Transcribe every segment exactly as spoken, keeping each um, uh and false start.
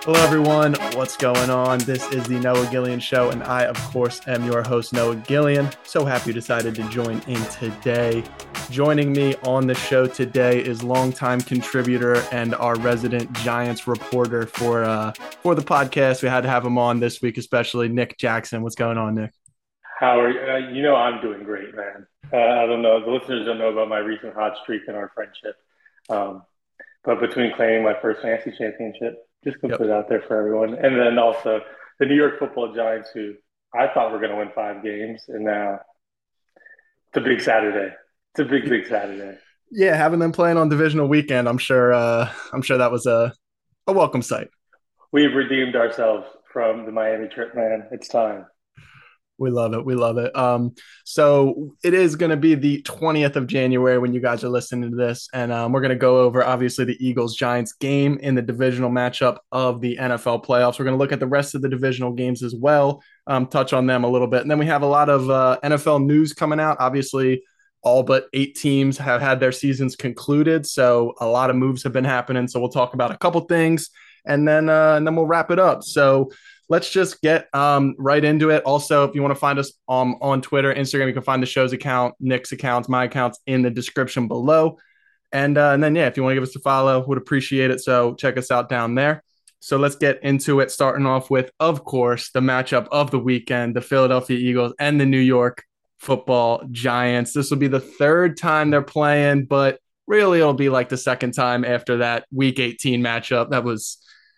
Hello, everyone. What's going on? This is the Noah Gillian Show, and I, of course, am your host, Noah Gillian. So happy you decided to join in today. Joining me on the show today is longtime contributor and our resident Giants reporter for uh, for the podcast. We had to have him on this week, especially Nick Jackson. What's going on, Nick? How are you? Uh, you know I'm doing great, man. Uh, I don't know. The listeners don't know about my recent hot streak in our friendship. Um, but between claiming my first fantasy championship, just gonna Yep. put it out there for everyone, and then also the New York Football Giants, who I thought were going to win five games, and now it's a big Saturday. It's a big, big Saturday. Yeah, having them playing on divisional weekend, I'm sure. Uh, I'm sure that was a a welcome sight. We've redeemed ourselves from the Miami trip, man. It's time. We love it. We love it. Um, so it is going to be the twentieth of January when you guys are listening to this. And um, we're going to go over, obviously, the Eagles Giants game in the divisional matchup of the N F L playoffs. We're going to look at the rest of the divisional games as well, um, touch on them a little bit. And then we have a lot of uh, N F L news coming out. Obviously, all but eight teams have had their seasons concluded. So a lot of moves have been happening. So we'll talk about a couple things and then, uh, and then we'll wrap it up. So, let's just get um, right into it. Also, if you want to find us um, on Twitter, Instagram, you can find the show's account, Nick's accounts, my accounts in the description below. And, uh, and then, yeah, if you want to give us a follow, would appreciate it. So check us out down there. So let's get into it, starting off with, of course, the matchup of the weekend, the Philadelphia Eagles and the New York Football Giants. This will be the third time they're playing, but really it'll be like the second time after that week eighteen matchup. That was,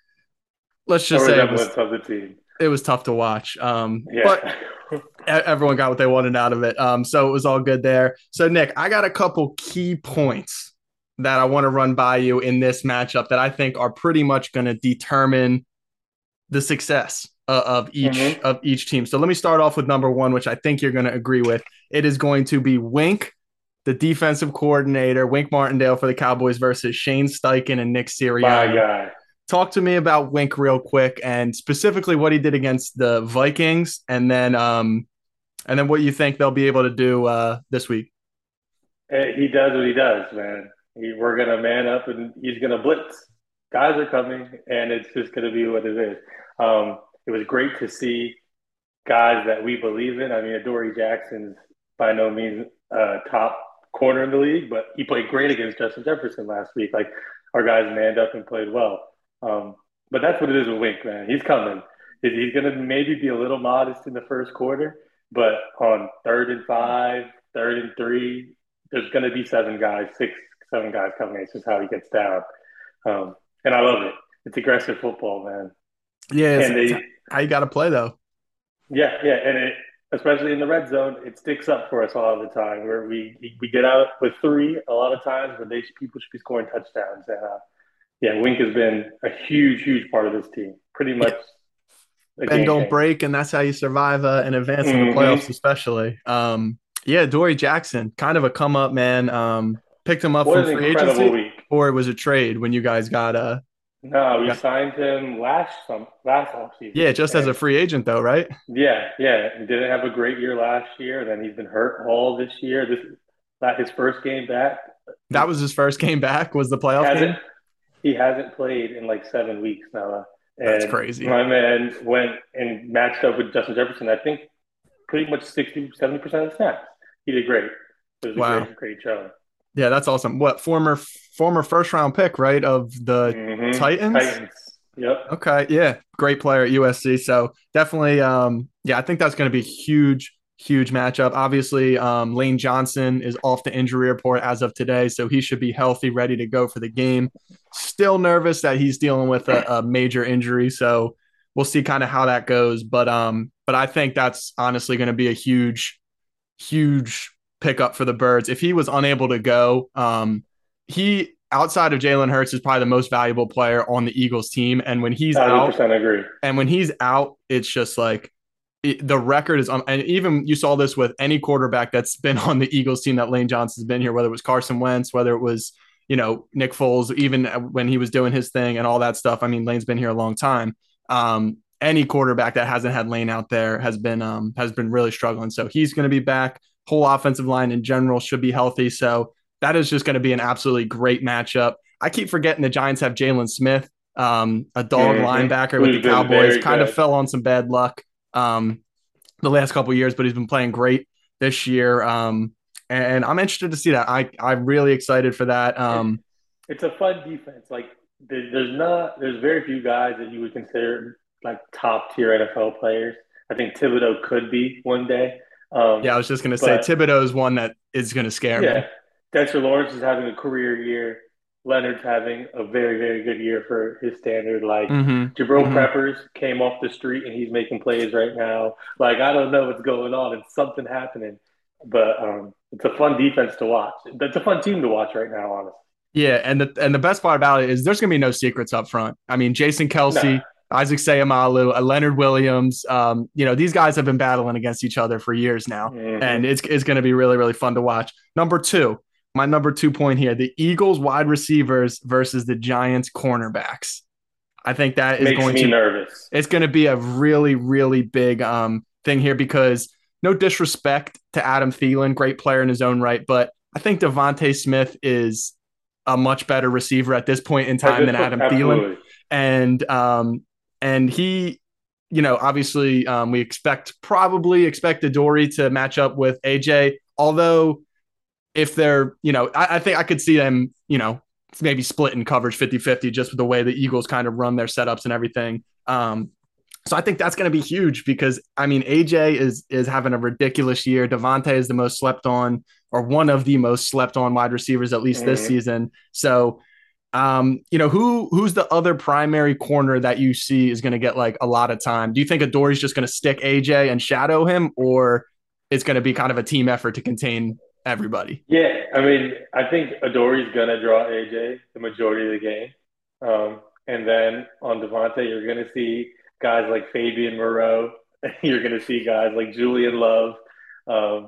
let's A just say it was resemblance of the team. it was tough to watch. Um, but Yeah. everyone got what they wanted out of it. Um, so it was all good there. So Nick, I got a couple key points that I want to run by you in this matchup that I think are pretty much going to determine the success uh, of each hmm of each team. So let me start off with number one, which I think you're going to agree with. It is going to be Wink, the defensive coordinator, Wink Martindale for the Cowboys versus Shane Steichen and Nick My Sirianni. guy. Talk to me about Wink real quick, and specifically what he did against the Vikings, and then um, and then what you think they'll be able to do uh, this week. Eh, He does what he does, man. He, we're gonna man up and he's gonna blitz. Guys are coming, and it's just gonna be what it is. Um, it was great to see guys that we believe in. I mean, Adoree Jackson's by no means uh, top corner in the league, but he played great against Justin Jefferson last week. Like our guys manned up and played well. Um, but that's what it is with Wink, man. He's coming. He's he's gonna maybe be a little modest in the first quarter, but on third and five, third and three, there's gonna be seven guys, six, seven guys coming. It's just how he gets down. Um, and I love it. It's aggressive football, man. Yeah, it's, And it's they how you got to play though. Yeah, yeah, and it, especially in the red zone, it sticks up for us all the time. Where we we get out with three a lot of times, but they people should be scoring touchdowns. And uh, yeah, Wink has been a huge, huge part of this team. Pretty Yeah, much a bend game don't changer. break, and that's how you survive uh, and advance in the playoffs, hmm especially. Um, yeah, Dory Jackson, kind of a come up man. Um, picked him up What from an free incredible agency, week! or it was a trade when you guys got uh No, we got signed him last some last yeah, offseason, just as a and free agent though, right? yeah, yeah, he didn't have a great year last year. Then he's been hurt all this year. This not his first game back. That He was his first game back. Was the playoff hasn't game? he hasn't played in like seven weeks now. That's And crazy. my man went and matched up with Justin Jefferson, I think pretty much sixty, seventy percent of the snaps. He did great. It was a Wow. great, great show. Yeah, that's awesome. What former former first round pick, right? Of the hmm Titans? Titans. Yep. Okay, yeah. Great player at U S C. So definitely um yeah, I think that's gonna be a huge, huge matchup. Obviously, um Lane Johnson is off the injury report as of today, so he should be healthy, ready to go for the game. Still nervous that he's dealing with a, a major injury. So we'll see kind of how that goes. But um, but I think that's honestly gonna be a huge huge pickup for the Birds. If he was unable to go, um, he outside of Jalen Hurts is probably the most valuable player on the Eagles team. And when he's Thousand out, percent agree. and when he's out, it's just like it, the record is on. And even you saw this with any quarterback that's been on the Eagles team that Lane Johnson's been here, whether it was Carson Wentz, whether it was you know Nick Foles, even when he was doing his thing and all that stuff. I mean, Lane's been here a long time. Um, any quarterback that hasn't had Lane out there has been um, has been really struggling. So he's going to be back. Whole offensive line in general should be healthy. So that is just going to be an absolutely great matchup. I keep forgetting the Giants have Jalen Smith um, a dog Mm-hmm. linebacker with the Who's been Cowboys. very Kind of good. fell on some bad luck um, the last couple of years, but he's been playing great this year. Um, and I'm interested to see that. I I'm really excited for that. It, Um, it's a fun defense. Like there, there's not there's very few guys that you would consider like top tier N F L players. I think Thibodeau could be one day. Um, yeah, I was just gonna say but Thibodeau is one that is gonna scare yeah, me. Dexter Lawrence is having a career year. Leonard's having a very, very good year for his standard. Like Mm-hmm. Jabril Mm-hmm. Peppers came off the street and he's making plays right now. Like I don't know what's going on. It's something happening, but um, it's a fun defense to watch. It's a fun team to watch right now, honestly. Yeah, and the and the best part about it is there's gonna be no secrets up front. I mean, Jason No. Kelsey, Isaac Sayamalu, uh, Leonard Williams. Um, you know, these guys have been battling against each other for years now, and Mm-hmm. it's it's gonna be really really fun to watch. Number two, my number two point here: the Eagles wide receivers versus the Giants cornerbacks. I think that is Makes going me to nervous. it's going to be a really really big um thing here because no disrespect to Adam Thielen, great player in his own right, but I think Devontae Smith is a much better receiver at this point in At time this than point, Adam Thielen. absolutely. And um and he, you know, obviously um, we expect probably expect Adoree to match up with A J. Although if they're, you know, I, I think I could see them, you know, maybe split in coverage fifty-fifty just with the way the Eagles kind of run their setups and everything. Um, so I think that's going to be huge because I mean A J is is having a ridiculous year. Devontae is the most slept on or one of the most slept on wide receivers at least this Mm-hmm. season. So um, you know, who who's the other primary corner that you see is going to get like a lot of time? Do you think Adoree's just going to stick A J and shadow him, or it's going to be kind of a team effort to contain everybody? Yeah, I mean, I think Adoree's gonna draw A J the majority of the game. Um, and then on Devontae, you're gonna see guys like Fabian Moreau. You're gonna see guys like Julian Love. Um,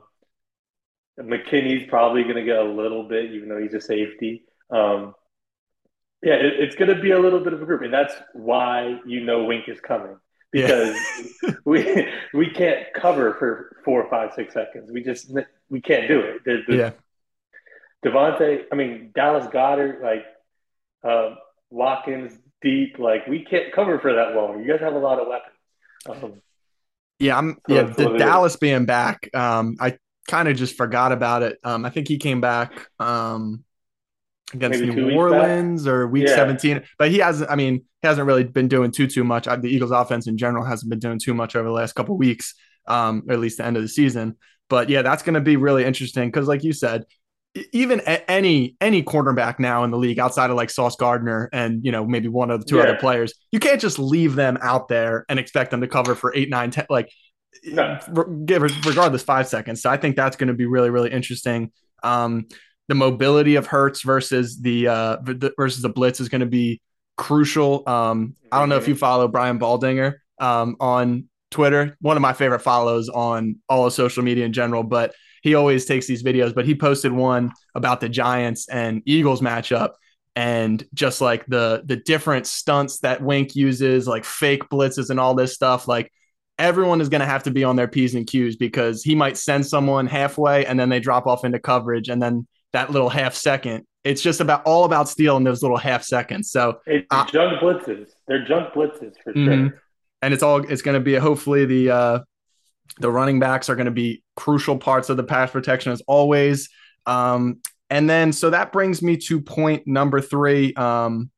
McKinney's probably gonna get a little bit, even though he's a safety. Um, yeah, it, it's gonna be a little bit of a group, and that's why you know Wink is coming Yeah. because we we can't cover for four, five, six seconds. We just we can't do it. The, the Yeah. Devontae, I mean Dallas Goddard, like uh, Watkins deep, like we can't cover for that long. You guys have a lot of weapons, um, Yeah, I'm so yeah, that's the what it is. Dallas being back. Um, I kind of just forgot about it. Um, I think he came back um against Maybe New two weeks back. Orleans or week Yeah, seventeen, but he hasn't, I mean, he hasn't really been doing too too much. The Eagles offense in general hasn't been doing too much over the last couple of weeks, um, or at least the end of the season. But yeah, that's going to be really interesting because like you said, e- even a- any any cornerback now in the league outside of like Sauce Gardner and you know maybe one of the two other yeah, players, you can't just leave them out there and expect them to cover for eight, nine, ten. Like no, give regardless five seconds. So I think that's going to be really really interesting. Um, the mobility of Hertz versus the uh, versus the blitz is going to be crucial. Um, I don't know if you mm-hmm. follow Brian Baldinger um, on Twitter, one of my favorite follows on all of social media in general, but he always takes these videos. But he posted one about the Giants and Eagles matchup. And just like the the different stunts that Wink uses, like fake blitzes and all this stuff, like everyone is going to have to be on their P's and Q's because he might send someone halfway and then they drop off into coverage and then that little half second, it's just about all about stealing those little half seconds. So, It's uh, junk blitzes. They're junk blitzes for mm-hmm. sure. And it's all it's going to be hopefully the uh, the running backs are going to be crucial parts of the pass protection as always. Um, and then so that brings me to point number three. Um,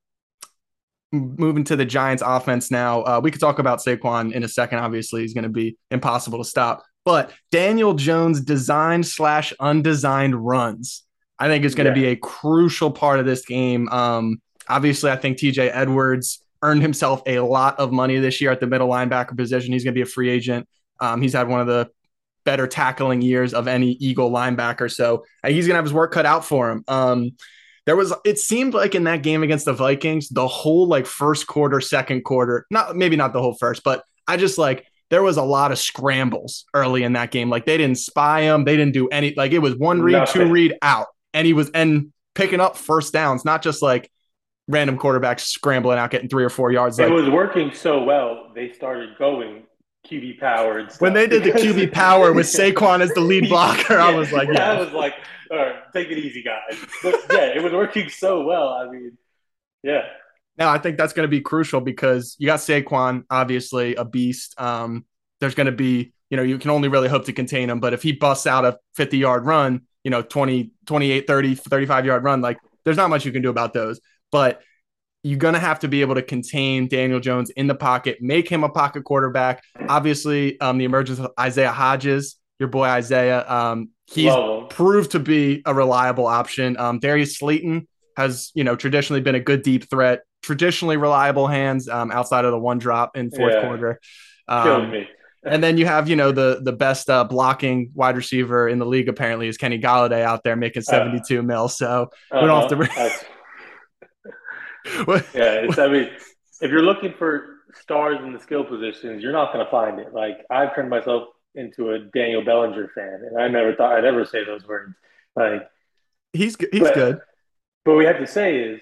moving to the Giants offense now. Uh, we could talk about Saquon in a second. Obviously, he's going to be impossible to stop. But Daniel Jones' designed slash undesigned runs, I think, is going to Yeah, be a crucial part of this game. Um, obviously, I think T J Edwards earned himself a lot of money this year at the middle linebacker position. He's going to be a free agent. Um, he's had one of the better tackling years of any Eagle linebacker. So uh, he's going to have his work cut out for him. Um, there was, it seemed like in that game against the Vikings, the whole like first quarter, second quarter, not maybe not the whole first, but I just like, there was a lot of scrambles early in that game. Like they didn't spy him. They didn't do any, like it was one read, two nothing. read out. And he was, and picking up first downs, not just like random quarterbacks scrambling out, getting three or four yards. It Like was working so well, they started going Q B power and when stuff they did the because Q B power with Saquon as the lead blocker, I yeah, was like, I yeah, was like, all right, take it easy, guys. But yeah, it was working so well. I mean, yeah, Now, I think that's going to be crucial because you got Saquon, obviously a beast. Um, there's going to be, you know, you can only really hope to contain him. But if he busts out a fifty yard run, you know, twenty, twenty-eight, thirty, thirty-five yard run, like there's not much you can do about those. But you're going to have to be able to contain Daniel Jones in the pocket, make him a pocket quarterback. Obviously, um, the emergence of Isaiah Hodges, your boy Isaiah, um, he's Love him. proved to be a reliable option. Um, Darius Slayton has, you know, traditionally been a good deep threat, traditionally reliable hands um, outside of the one drop in fourth Yeah, quarter. killing Um, me. and then you have, you know, the the best uh, blocking wide receiver in the league apparently is Kenny Galladay out there making Uh, seventy-two mil. So we don't have uh-huh. to. That's, yeah, it's, I mean, if you're looking for stars in the skill positions, you're not going to find it. Like, I've turned myself into a Daniel Bellinger fan, and I never thought I'd ever say those words. Like, he's he's but good. but we have to say is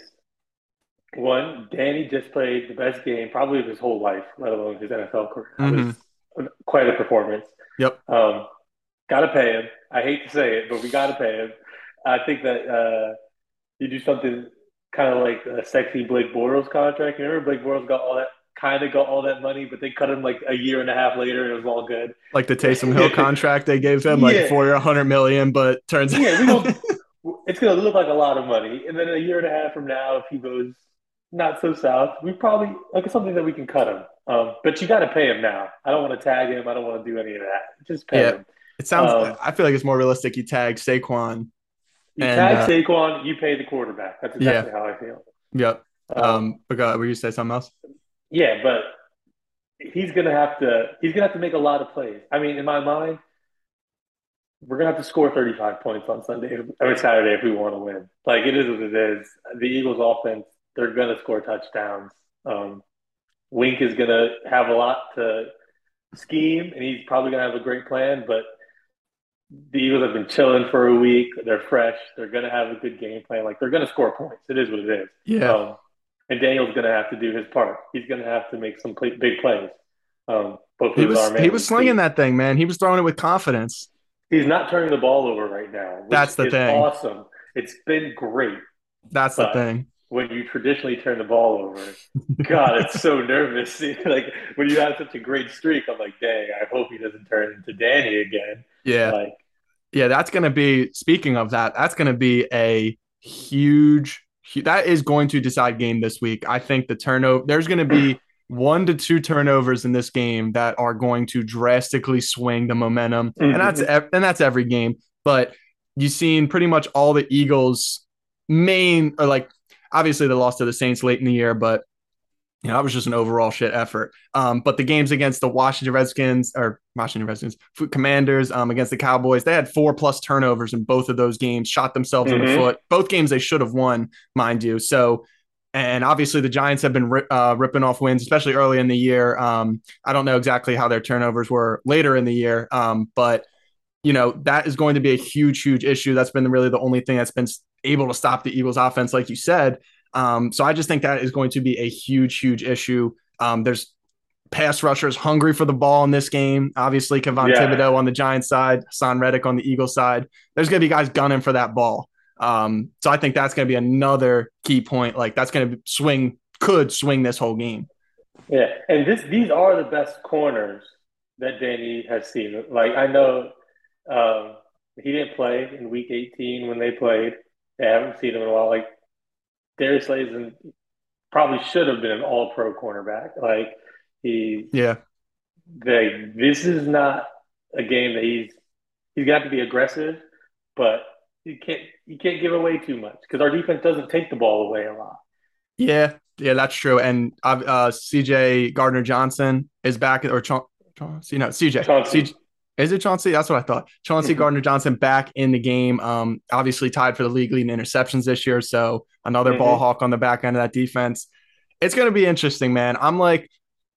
one, Danny just played the best game probably of his whole life, let alone his N F L career. That was Mm-hmm. quite a performance. Yep. Um, got to pay him. I hate to say it, but we got to pay him. I think that uh, you do something kind of like a sexy Blake Bortles contract. You remember Blake Bortles got all that, kind of got all that money, but they cut him like a year and a half later, and it was all good. Like the Taysom Hill contract they gave him, like Yeah, for a hundred million, but turns yeah, we out don't. It's gonna look like a lot of money, and then a year and a half from now, if he goes not so south, we probably like it's something that we can cut him. Um, but you got to pay him now. I don't want to tag him. I don't want to do any of that. Just pay yeah. him. It sounds. Um, I feel like it's more realistic. You tag Saquon you and tag uh, Saquon, you pay the quarterback. That's yeah, exactly how I feel. yep. Um, Um, but uh, were you say something else? yeah, but he's gonna have to. He's gonna have to make a lot of plays. I mean, in my mind, we're gonna have to score thirty-five points on Sunday or Saturday if we want to win. Like it is what it is. The Eagles' offense, they're gonna score touchdowns. Um, Wink is gonna have a lot to scheme, and he's probably gonna have a great plan. But the Eagles have been chilling for a week. They're fresh. They're gonna have a good game plan. Like they're gonna score points. It is what it is. Yeah, Um, and Daniel's gonna have to do his part. He's gonna have to make some play, big plays. Um, both he of his was arm he and was his slinging feet. that thing, man. He was throwing it with confidence. He's not turning the ball over right now, which That's the is thing. awesome. It's been great, That's the but thing. when you traditionally turn the ball over, God, it's so nervous. Like when you have such a great streak, I'm like, dang, I hope he doesn't turn into Danny again. Yeah, Like, yeah. That's gonna be. Speaking of that, that's gonna be a huge. That is going to decide game this week. I think the turnover. There's gonna be one to two turnovers in this game that are going to drastically swing the momentum, and that's mm-hmm, and that's every game. But you've seen pretty much all the Eagles' main, or like obviously they lost to the Saints late in the year, but you know, that was just an overall shit effort. Um, but the games against the Washington Redskins or Washington Redskins Commanders, um, against the Cowboys, they had four plus turnovers in both of those games, shot themselves in the mm-hmm. foot. Both games they should have won, mind you. So, and obviously the Giants have been rip, uh, ripping off wins, especially early in the year. Um, I don't know exactly how their turnovers were later in the year, um, but you know that is going to be a huge, huge issue. That's been really the only thing that's been able to stop the Eagles' offense, like you said. Um, so I just think that is going to be a huge, huge issue. Um, there's pass rushers hungry for the ball in this game. Obviously, Kevon Yeah, Thibodeau on the Giants side, Hassan Reddick on the Eagles side. There's going to be guys gunning for that ball. Um, so I think that's going to be another key point. Like that's going to swing, could swing this whole game. yeah. And this, these are the best corners that Danny has seen. Like I know um, he didn't play in Week eighteen when they played. They haven't seen him in a while. Like Darius Slayton probably should have been an All-Pro cornerback. Like he, Yeah. they, this is not a game that he's he's got to be aggressive, but you can't you can't give away too much because our defense doesn't take the ball away a lot. Yeah. Yeah, that's true. And uh, C J Gardner Johnson is back, or Cha- Chauncey, no, C J. Chauncey. C J. Is it Chauncey? That's what I thought. Chauncey Mm-hmm. Gardner Johnson back in the game. Um, obviously tied for the league leading interceptions this year. So another ball Mm-hmm. hawk on the back end of that defense. It's going to be interesting, man. I'm like,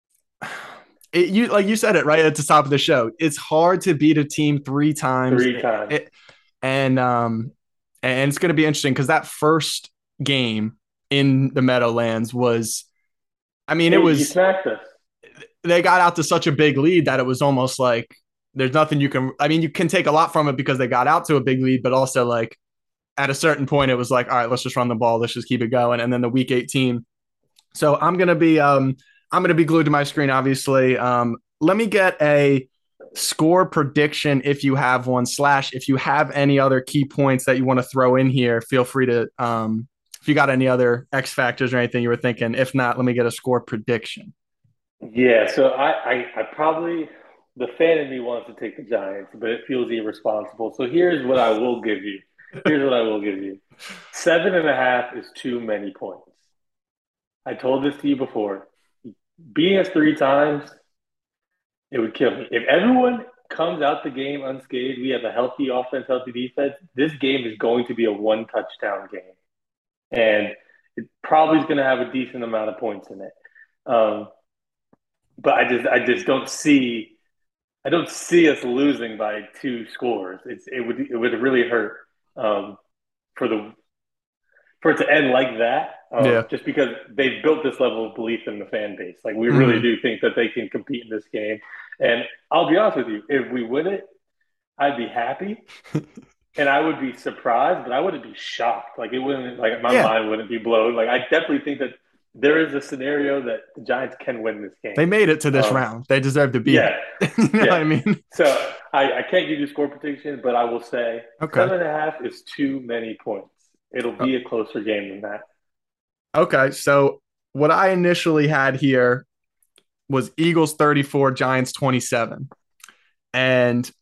it, you like you said it right at the top of the show. It's hard to beat a team three times, Three it, times. it, and um, and it's going to be interesting because that first game in the Meadowlands was, I mean, it Hey, you was smacked us. they got out to such a big lead that it was almost like there's nothing you can. I mean, you can take a lot from it because they got out to a big lead, but also like at a certain point, it was like, all right, let's just run the ball, let's just keep it going. And then the Week eighteen So I'm gonna be um I'm gonna be glued to my screen, obviously. Um, let me get a score prediction if you have one, slash if you have any other key points that you want to throw in here, feel free to um if you got any other X factors or anything you were thinking. If not, let me get a score prediction. Yeah, so I, I, I probably the fan in me wants to take the Giants, but it feels irresponsible. So here's what I will give you. Here's what I will give you. Seven and a half is too many points. I told this to you before. Beating us three times, it would kill me. If everyone comes out the game unscathed, we have a healthy offense, healthy defense, this game is going to be a one touchdown game. And it probably is going to have a decent amount of points in it. Um, but I just I just don't see I don't see us losing by two scores. It's it would it would really hurt um, for the for it to end like that. Um, Yeah. just because they've built this level of belief in the fan base, like we really Mm-hmm. do think that they can compete in this game. And I'll be honest with you, if we win it, I'd be happy and I would be surprised, but I wouldn't be shocked. Like it wouldn't like my Yeah. mind wouldn't be blown. Like I definitely think that there is a scenario that the Giants can win this game. They made it to this Um, round. They deserve to be yeah, here. You know what yeah. I mean? So I, I can't give you score prediction, but I will say Okay. seven and a half is too many points. It'll be a closer game than that. Okay. So what I initially had here was Eagles thirty-four, Giants twenty-seven. And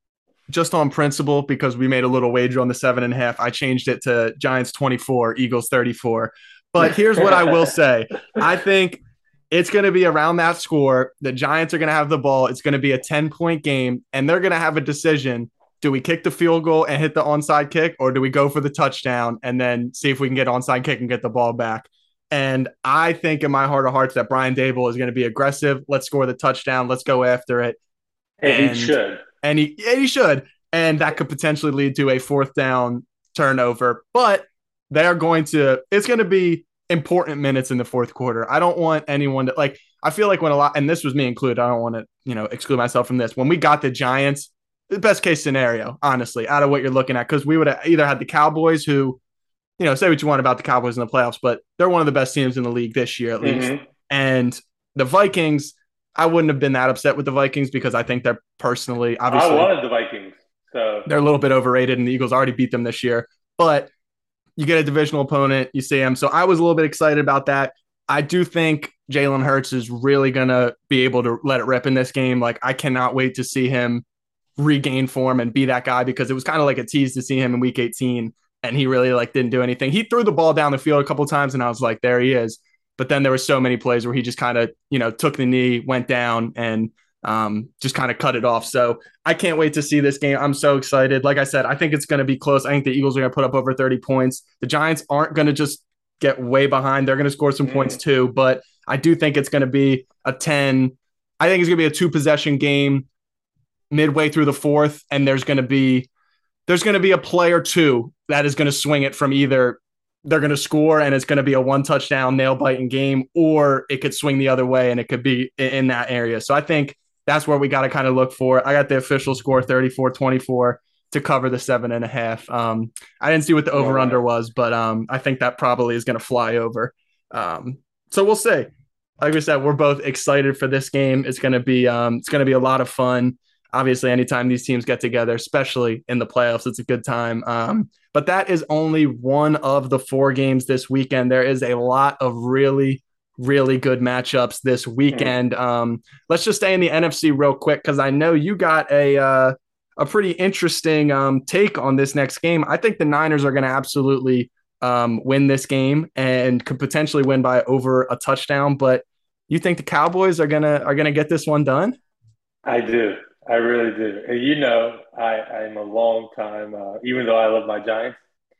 just on principle, because we made a little wager on the seven and a half, I changed it to Giants twenty-four, Eagles thirty-four. But here's what I will say. I think it's going to be around that score. The Giants are going to have the ball. It's going to be a ten point game, and they're going to have a decision. Do we kick the field goal and hit the onside kick, or do we go for the touchdown and then see if we can get onside kick and get the ball back? And I think in my heart of hearts that Brian Dable is going to be aggressive. Let's score the touchdown. Let's go after it. And he And should. and he and he should. And that could potentially lead to a fourth down turnover. But they're going to it's going to be important minutes in the fourth quarter. I don't want anyone to like I feel like when a lot and this was me included, I don't want to, you know, exclude myself from this. When we got the Giants, the best case scenario, honestly, out of what you're looking at, because we would have either had the Cowboys who, you know, say what you want about the Cowboys in the playoffs, but they're one of the best teams in the league this year at least. Mm-hmm. And the Vikings, I wouldn't have been that upset with the Vikings because I think they're personally, I obviously, wanted the Vikings. So they're a little bit overrated, and the Eagles already beat them this year. But you get a divisional opponent, you see them. So I was a little bit excited about that. I do think Jalen Hurts is really going to be able to let it rip in this game. Like, I cannot wait to see him regain form and be that guy because it was kind of like a tease to see him in week eighteen and he really like didn't do anything. He threw the ball down the field a couple of times and I was like, there he is. But then there were so many plays where he just kind of, you know, took the knee, went down and um, just kind of cut it off. So I can't wait to see this game. I'm so excited. Like I said, I think it's going to be close. I think the Eagles are going to put up over thirty points. The Giants aren't going to just get way behind. They're going to score some points mm, too, but I do think it's going to be a ten. I think it's going to be a two possession game midway through the fourth, and there's going to be there's going to be a play or two that is going to swing it from either they're going to score and it's going to be a one touchdown nail biting game, or it could swing the other way and it could be in that area. So I think that's where we got to kind of look for. I got the official score thirty-four twenty-four to cover the seven and a half. Um, I didn't see what the over under was, but um, I think that probably is going to fly over. Um, so we'll see. Like we said, we're both excited for this game. It's going to be um, it's going to be a lot of fun. Obviously, anytime these teams get together, especially in the playoffs, it's a good time. Um, but that is only one of the four games this weekend. There is a lot of really, really good matchups this mm. weekend. Um, let's just stay in the N F C real quick because I know you got a uh, a pretty interesting um, take on this next game. I think the Niners are going to absolutely um, win this game and could potentially win by over a touchdown. But you think the Cowboys are gonna are gonna get this one done? I do. I really do. And you know, I, I'm a long time, uh, even though I love my Giants,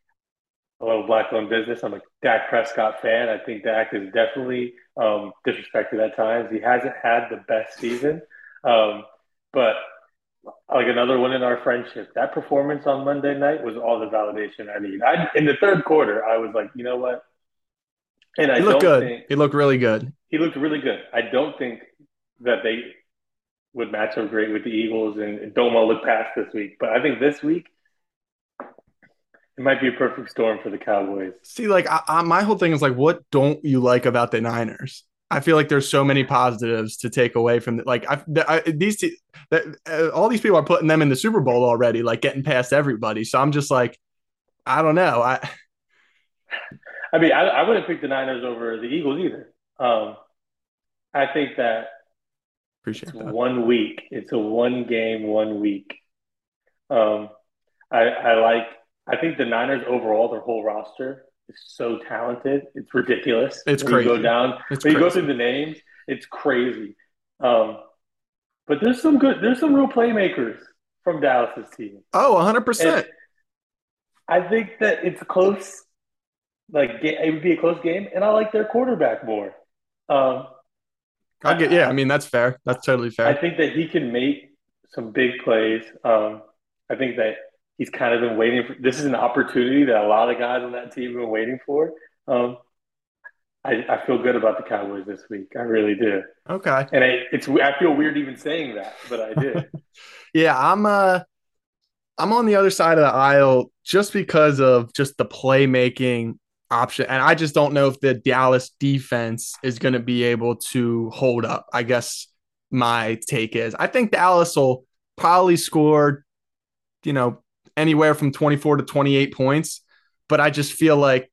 a little black owned business. I'm a Dak Prescott fan. I think Dak is definitely um, disrespected at times. He hasn't had the best season. Um, but like another one in our friendship, that performance on Monday night was all the validation I need. I, in the third quarter, I was like, you know what? And I He looked don't good. think He looked really good. he looked really good. I don't think that they would match up great with the Eagles and don't want to look past this week. But I think this week, It might be a perfect storm for the Cowboys. See, like I, I, my whole thing is like, what don't you like about the Niners? I feel like there's so many positives to take away from it. Like I, I these that, uh, all these people are putting them in the Super Bowl already, like getting past everybody. So I'm just like, I don't know. I I mean, I, I wouldn't pick the Niners over the Eagles either. Um, I think that it's appreciate that. one week. It's a one game, one week. Um, I, I like. I think the Niners overall, their whole roster is so talented. It's ridiculous It's when you go crazy. down. It's When you go through crazy. the names, it's crazy. Um, but there's some good. There's some real playmakers from Dallas's team, Oh, and one hundred percent. I think that it's close. Like it would be a close game, and I like their quarterback more. Um, I'll get, yeah, I, I mean, that's fair. That's totally I fair. think that he can make some big plays. Um, I think that he's kind of been waiting for. This is an opportunity that a lot of guys on that team have been waiting for. Um, I, I feel good about the Cowboys this week. I really do, Okay. and I, it's I feel weird even saying that, but I do. Yeah, I'm uh I'm on the other side of the aisle just because of just the playmaking option. And I just don't know if the Dallas defense is going to be able to hold up. I guess my take is I think Dallas will probably score, you know, anywhere from twenty-four to twenty-eight points. But I just feel like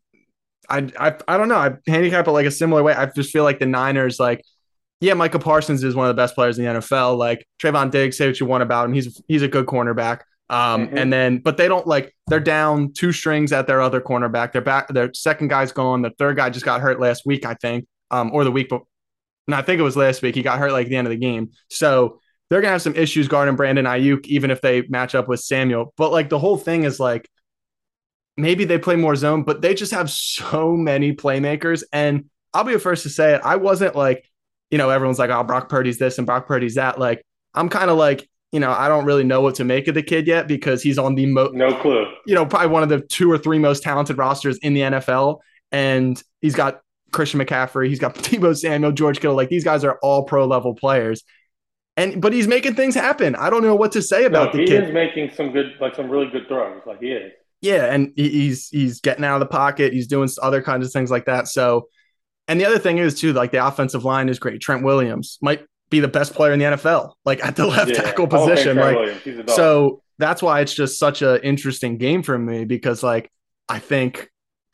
I, I, I don't know. I handicap it like a similar way. I just feel like the Niners, like, yeah, Micah Parsons is one of the best players in the N F L. Like Trayvon Diggs, say what you want about him. He's he's a good cornerback. Um, and Mm-hmm. then, but they don't like they're down two strings at their other cornerback. Their back, their second guy's gone. The third guy just got hurt last week, I think, um, or the week. But no, I think it was last week. He got hurt like at the end of the game. So they're gonna have some issues guarding Brandon Ayuk, even if they match up with Samuel. But like the whole thing is like maybe they play more zone, but they just have so many playmakers. And I'll be the first to say it. I wasn't like, you know, everyone's like, oh, Brock Purdy's this and Brock Purdy's that. Like, I'm kind of like, you know, I don't really know what to make of the kid yet because he's on the most, No clue. you know, probably one of the two or three most talented rosters in the N F L. And he's got Christian McCaffrey, he's got Deebo Samuel, George Kittle. Like these guys are all pro level players. And but he's making things happen. I don't know what to say about No, the he kid. is making some good, like some really good throws. Like he is. Yeah, and he's he's getting out of the pocket. He's doing other kinds of things like that. So, and the other thing is too, like the offensive line is great. Trent Williams might be the best player in the N F L, like at the left Yeah. tackle Hall of Fame position. Trent Like, Williams. He's a dog. so that's why it's just such an interesting game for me because, like, I think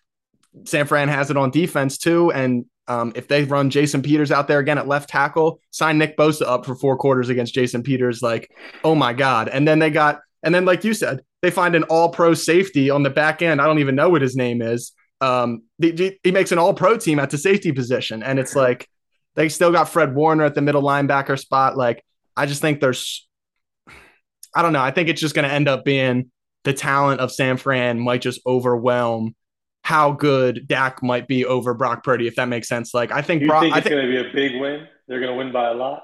San Fran has it on defense too, and um, if they run Jason Peters out there again at left tackle, sign Nick Bosa up for four quarters against Jason Peters, like, oh my god! And then they got, and then like you said, they find an All-Pro safety on the back end. I don't even know what his name is. Um, he, he makes an All-Pro team at the safety position, and it's like they still got Fred Warner at the middle linebacker spot. Like, I just think there's, I don't know. I think it's just going to end up being the talent of San Fran might just overwhelm how good Dak might be over Brock Purdy, if that makes sense. Like I think You Brock, think I it's think going to be a big win? They're going to win by a lot.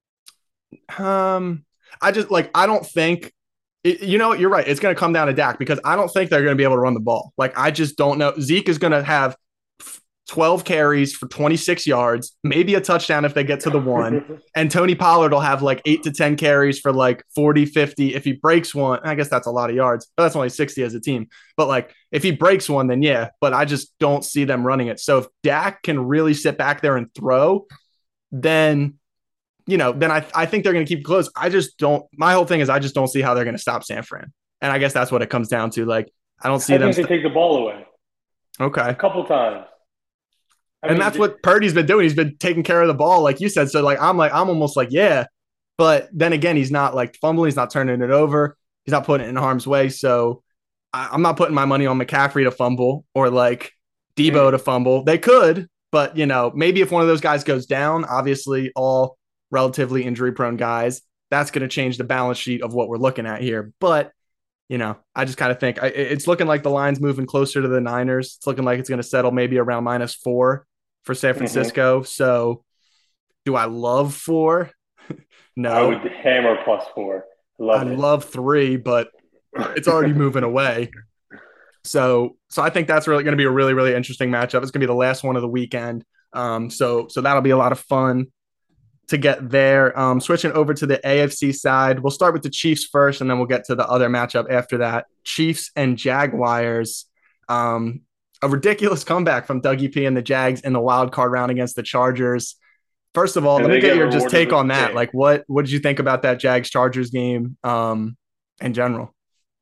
um I just like I don't think it, you know what, you're right. It's going to come down to Dak because I don't think they're going to be able to run the ball. Like I just don't know. Zeke is going to have twelve carries for twenty-six yards, maybe a touchdown if they get to the one. And Tony Pollard will have like eight to ten carries for like forty, fifty. If he breaks one, I guess that's a lot of yards, but that's only sixty as a team. But like if he breaks one, then yeah, but I just don't see them running it. So if Dak can really sit back there and throw, then, you know, then I, I think they're going to keep it close. I just don't, my whole thing is I just don't see how they're going to stop San Fran. And I guess that's what it comes down to. Like, I don't see I them. think they St- take the ball away a okay. couple times. I And mean, that's what Purdy's been doing. He's been taking care of the ball, like you said. So, like, I'm like, I'm almost like, yeah. But then again, he's not like fumbling. He's not turning it over. He's not putting it in harm's way. So, I, I'm not putting my money on McCaffrey to fumble or like Debo to mm, fumble. They could, but you know, maybe if one of those guys goes down, obviously all relatively injury prone guys, that's going to change the balance sheet of what we're looking at here. But you know, I just kind of think I, it's looking like the line's moving closer to the Niners. It's looking like it's going to settle maybe around minus four for San mm-hmm. Francisco. So, do I love four? I would No. hammer plus four. I Love it. love three, but it's already moving away. So, so I think that's really going to be a really, really interesting matchup. It's going to be the last one of the weekend. Um, so, so that'll be a lot of fun. to get there. Um, switching over to the A F C side, we'll start with the Chiefs first, and then we'll get to the other matchup after that. Chiefs and Jaguars. Um, a ridiculous comeback from Dougie P and the Jags in the wild card round against the Chargers. First of all, And let me they get get your just rewarded take with on the that. king. Like, what what did you think about that Jags Chargers game um, in general?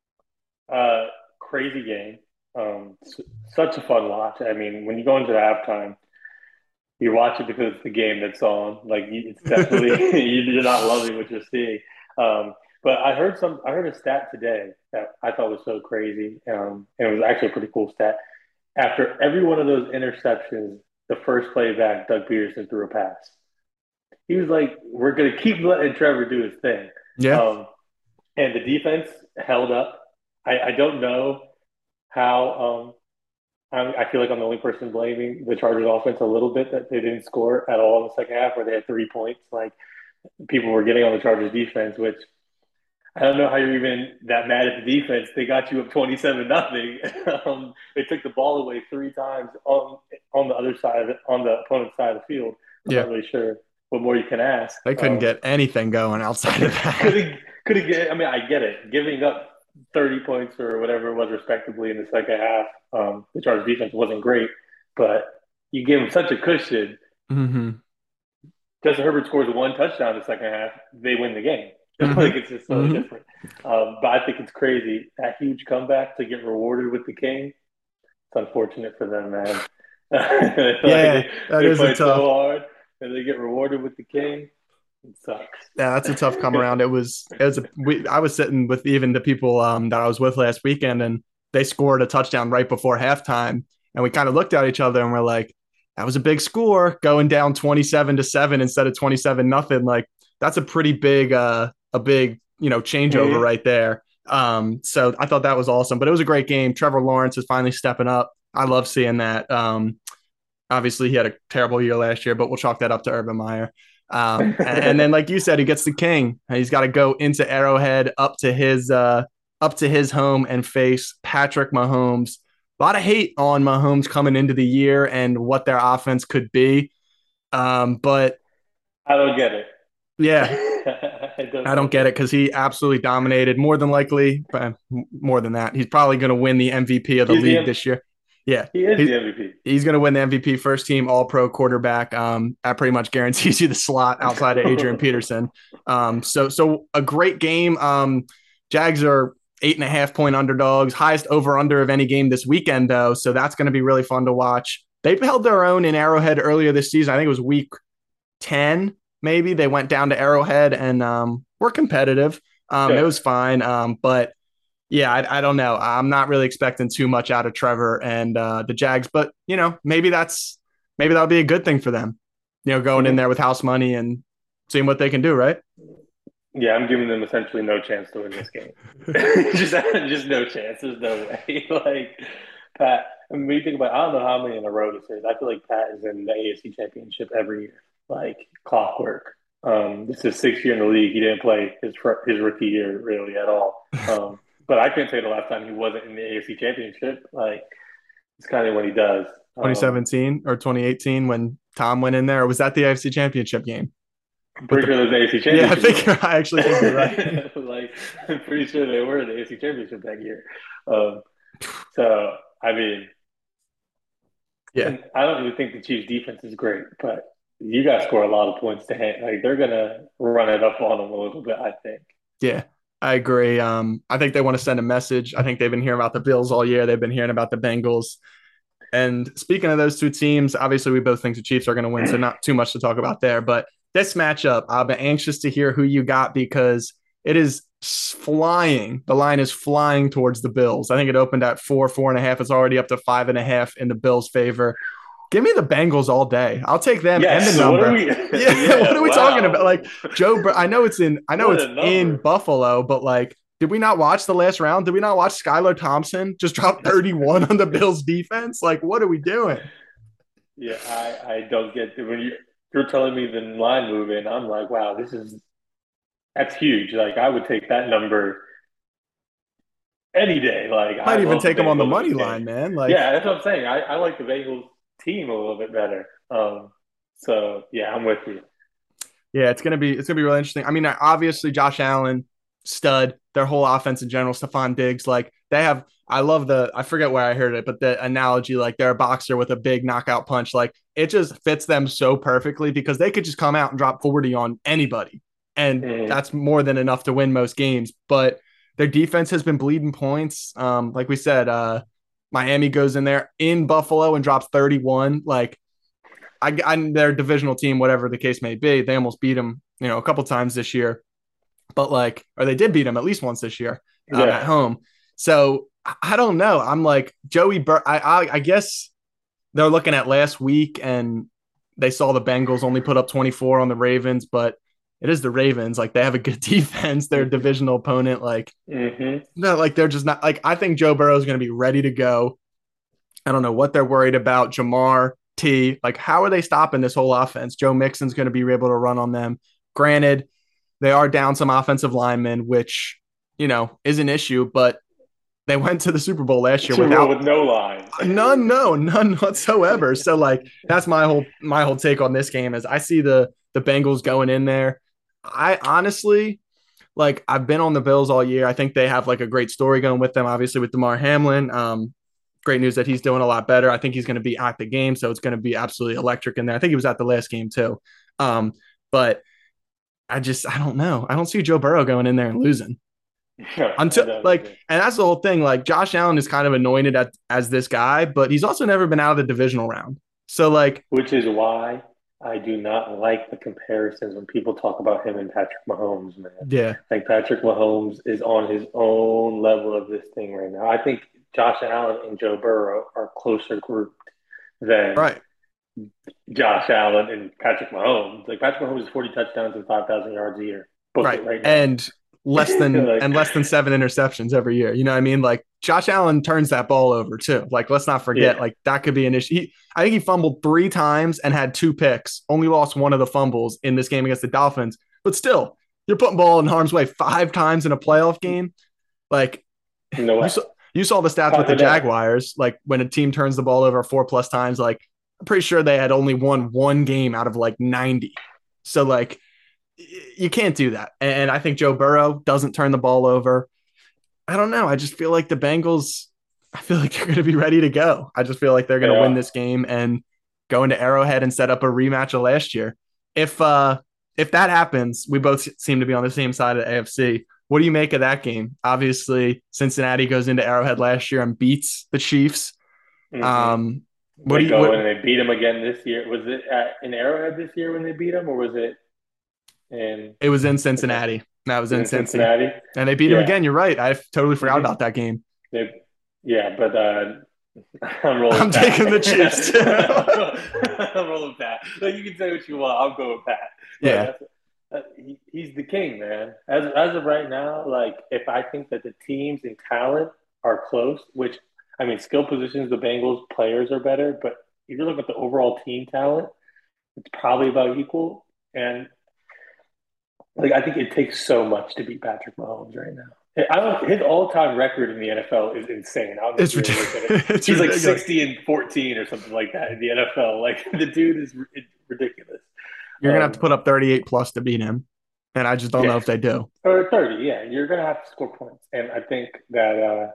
Uh, Crazy game. Um, such a fun watch. I mean, when you go into the halftime, you watch it because it's the game that's on. Like, it's definitely you're not loving what you're seeing. Um, but I heard some. I heard a stat today that I thought was so crazy, um, and it was actually a pretty cool stat. After every one of those interceptions, the first play back, Doug Peterson threw a pass. He was like, "We're going to keep letting Trevor do his thing," Yeah. um, and the defense held up. I, I don't know how. Um, I, I feel like I'm the only person blaming the Chargers offense a little bit that they didn't score at all in the second half, where they had three points. Like people were getting on the Chargers defense, which I don't know how you're even that mad at the defense. They got you up twenty-seven nothing. um, they took the ball away three times on on the other side of it, on the opponent's side of the field. I'm Yeah. not really sure what more you can ask. They couldn't Um, get anything going outside of that. could could have get. I mean, I get it. Giving up thirty points or whatever it was, respectively, in the second half, um, the Chargers defense wasn't great, but you give them such a cushion. Mm-hmm. Justin Herbert scores one touchdown in the second half, they win the game. Mm-hmm. Like it's just so Mm-hmm. different. Um, but I think it's crazy that huge comeback to get rewarded with the king. It's unfortunate for them, man. Like Yeah, they, that they is a played so tough. hard and they get rewarded with the king. It sucks. Yeah, that's a tough come around. It was it was a we I was sitting with even the people um that I was with last weekend, and they scored a touchdown right before halftime, and we kind of looked at each other and we're like, that was a big score going down twenty-seven to seven instead of twenty-seven nothing. Like that's a pretty big uh a big, you know, changeover Mm-hmm. right there. Um so I thought that was awesome, but it was a great game. Trevor Lawrence is finally stepping up. I love seeing that. Um obviously he had a terrible year last year, but we'll chalk that up to Urban Meyer. Um, and then, like you said, he gets the king. He's got to go into Arrowhead, up to his uh, up to his home, and face Patrick Mahomes. A lot of hate on Mahomes coming into the year and what their offense could be. Um, but I don't get it. yeah, I don't I don't get get it. it because he absolutely dominated. More than likely, but more than that, he's probably going to win the M V P of the He's league the this year. Yeah, he is he's the M V he's going to win the M V P, first team All Pro quarterback. Um, that pretty much guarantees you the slot outside of Adrian P. Peterson. Um, so so a great game. Um, Jags are eight and a half point underdogs, highest over under of any game this weekend though. So that's going to be really fun to watch. They've held their own in Arrowhead earlier this season. I think it was week ten, maybe. They went down to Arrowhead and um, were competitive. Um, it Yeah. was fine, um, but yeah, I, I don't know. I'm not really expecting too much out of Trevor and uh, the Jags, but you know, maybe that's maybe that'll be a good thing for them. You know, going in Mm-hmm. there with house money and seeing what they can do, right? Yeah, I'm giving them essentially no chance to win this game. just, just no chance. There's no way. Like Pat, I mean, when you think about, I don't know how many in a row this is. I feel like Pat is in the A F C Championship every year, like clockwork. Um, this is his sixth year in the league. He didn't play his his rookie year really at all. Um, but I can't say the last time he wasn't in the A F C Championship. Like it's kind of what he does. Um, twenty seventeen or twenty eighteen when Tom went in there, or was that the A F C Championship game? I'm With pretty the sure there's an A F C yeah, I Championship think game. I actually think you're right. Like I'm pretty sure they were in the A F C Championship that year. Um, so I mean, Yeah, and I don't even think the Chiefs' defense is great, but you guys score a lot of points to hand. Like they're gonna run it up on them a little bit. I think. yeah, I agree. Um, I think they want to send a message. I think they've been hearing about the Bills all year. They've been hearing about the Bengals. And speaking of those two teams, obviously we both think the Chiefs are going to win, so not too much to talk about there. But this matchup, I'll be anxious to hear who you got because it is flying. The line is flying towards the Bills. I think it opened at four, four and a half. It's already up to five and a half in the Bills' favor. Give me the Bengals all day. I'll take them and the Yes. What are number. we? Yeah, what Yeah. are we talking about? Wow. Like Joe, I know it's in, I know What it's a in number. Buffalo, but like, did we not watch the last round? Did we not watch Skylar Thompson just drop thirty-one on the Bills defense? Like, what are we doing? Yeah, I I don't get when you you're telling me the line moving. I'm like, wow, this is that's huge. Like I would take that number any day. Like I Might even love the take them on the Bengals in money this game. line, man. Like, Yeah, that's what I'm saying. I, I like the Bengals team a little bit better. Um, so yeah, I'm with you. Yeah, it's gonna be it's gonna be really interesting. I mean, obviously Josh Allen, stud, their whole offense in general, Stephon Diggs, like they have I love the I forget where I heard it, but the analogy, like they're a boxer with a big knockout punch, like it just fits them so perfectly because they could just come out and drop forty on anybody. And Mm. that's more than enough to win most games. But their defense has been bleeding points. Um, like we said, uh, Miami goes in there in Buffalo and drops thirty-one. Like I, I'm their divisional team, whatever the case may be. They almost beat them, you know, a couple times this year, but like, or they did beat them at least once this year um, at Yeah. home. So I don't know. I'm like Joey. Bur- I, I I guess they're looking at last week and they saw the Bengals only put up twenty-four on the Ravens, but it is the Ravens. Like they have a good defense. Their divisional opponent. Like Mm-hmm. no, like they're just not. Like I think Joe Burrow is going to be ready to go. I don't know what they're worried about. Jamar T, like how are they stopping this whole offense? Joe Mixon's going to be able to run on them. Granted, they are down some offensive linemen, which you know is an issue, but they went to the Super Bowl last year Super Bowl without with no line. none, no, none whatsoever. So like that's my whole my whole take on this game is I see the the Bengals going in there. I honestly like I've been on the Bills all year. I think they have like a great story going with them, obviously with DeMar Hamlin. Um, great news that he's doing a lot better. I think he's going to be at the game, so it's going to be absolutely electric in there. I think he was at the last game too. Um, but I just I don't know. I don't see Joe Burrow going in there and losing No, I until don't like, either. and that's the whole thing. Like Josh Allen is kind of anointed at, as this guy, but he's also never been out of the divisional round. So like, Which is why I do not like the comparisons when people talk about him and Patrick Mahomes, man. yeah, Like Patrick Mahomes is on his own level of this thing right now. I think Josh Allen and Joe Burrow are closer grouped than right, Josh Allen and Patrick Mahomes. Like Patrick Mahomes is forty touchdowns and five thousand yards a year. Book right, it right now. and less than like, and less than seven interceptions every year. You know what I mean? Like Josh Allen turns that ball over too. Like let's not forget, yeah, like that could be an issue. He, I think he fumbled three times and had two picks. Only lost one of the fumbles in this game against the Dolphins, but still, you're putting ball in harm's way five times in a playoff game. Like no you way. saw, you saw the stats with Five the and zero. Jaguars. Like when a team turns the ball over four plus times, like I'm pretty sure they had only won one game out of like ninety. So like you can't do that. And I think Joe Burrow doesn't turn the ball over. I don't know. I just feel like the Bengals, I feel like they're going to be ready to go. I just feel like they're going They to win are. this game and go into Arrowhead and set up a rematch of last year. If uh if that happens, we both seem to be on the same side of the A F C. What do you make of that game? Obviously, Cincinnati goes into Arrowhead last year and beats the Chiefs. Mm-hmm. Um, what do They you go what in and they beat him again this year. Was it at, in Arrowhead this year when they beat him, or was it in it was in was it Cincinnati. That was in in Cincy. Cincinnati? And they beat him Yeah. again. You're right. I totally forgot Mm-hmm. about that game. They, yeah, but uh, I'm rolling I'm Pat. taking the Chiefs too. I'm rolling Pat. Like you can say what you want. I'm going Pat. Like Yeah. that's, that, he, he's the king, man. As as of right now, like if I think that the teams in talent are close, which I mean, skill positions, the Bengals players are better, but if you're looking at the overall team talent, it's probably about equal. And like I think it takes so much to beat Patrick Mahomes right now. I don't. His all-time record in the N F L is insane. I don't know if It's you ever looked at it. ridiculous. It's He's like ridiculous. sixty and fourteen or something like that in the N F L. Like the dude is ridiculous. You're gonna have to Um, put up thirty-eight plus to beat him, and I just don't know yeah, if they do. or thirty. Yeah, you're gonna have to score points, and I think that uh,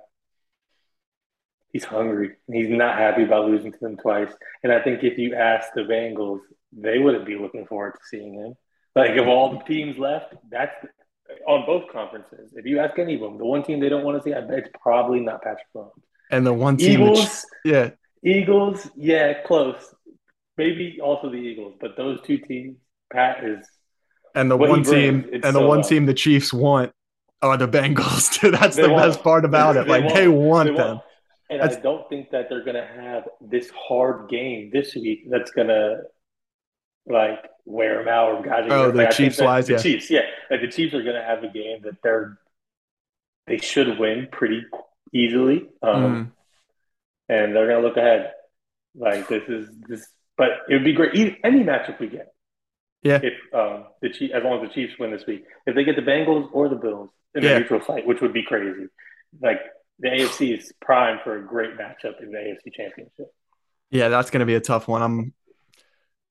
he's hungry. He's not happy about losing to them twice. And I think if you ask the Bengals, they wouldn't be looking forward to seeing him. Like of all the teams left, that's on both conferences. If you ask any of them, the one team they don't want to see, I bet it's probably not Patrick Mahomes. And the one team that, Eagles, yeah, Eagles, yeah, close. Maybe also the Eagles, but those two teams, Pat is and the what he one brings. team It's and the so one much. team the Chiefs want are the Bengals. Too. That's They the want best part about them. it. they Like they want them. They want want them. them. And I That's don't think that they're gonna have this hard game this week. That's gonna like wear them out or guys are oh gonna the like. I think Chiefs that wise, the yeah, Chiefs, yeah, like the Chiefs are gonna have a game that they're they should win pretty easily. Um, mm, and they're gonna look ahead. Like this is this, but it would be great. Either, any matchup we get, yeah, if um the Chiefs, as long as the Chiefs win this week, if they get the Bengals or the Bills in a yeah, neutral site, which would be crazy. Like the A F C is primed for a great matchup in the A F C Championship. yeah. That's gonna be a tough one. I'm